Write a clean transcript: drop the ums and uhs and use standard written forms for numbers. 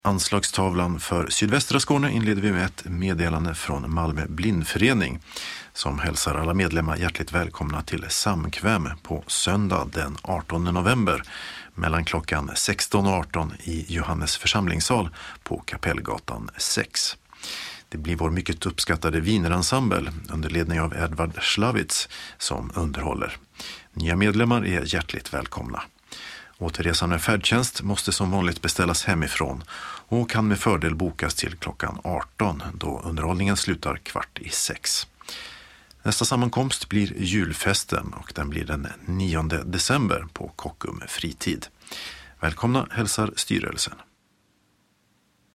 Anslagstavlan för sydvästra Skåne inleder vi med ett meddelande från Malmö blindförening som hälsar alla medlemmar hjärtligt välkomna till samkväm på söndag den 18 november mellan klockan 16 och 18 i Johannes församlingssal på Kapellgatan 6. Det blir vår mycket uppskattade wienerensemble under ledning av Edvard Slavitz som underhåller. Nya medlemmar är hjärtligt välkomna. Återresan med färdtjänst måste som vanligt beställas hemifrån och kan med fördel bokas till klockan 18 då underhållningen slutar 5:15. Nästa sammankomst blir julfesten och den blir den 9 december på Kockum fritid. Välkomna hälsar styrelsen.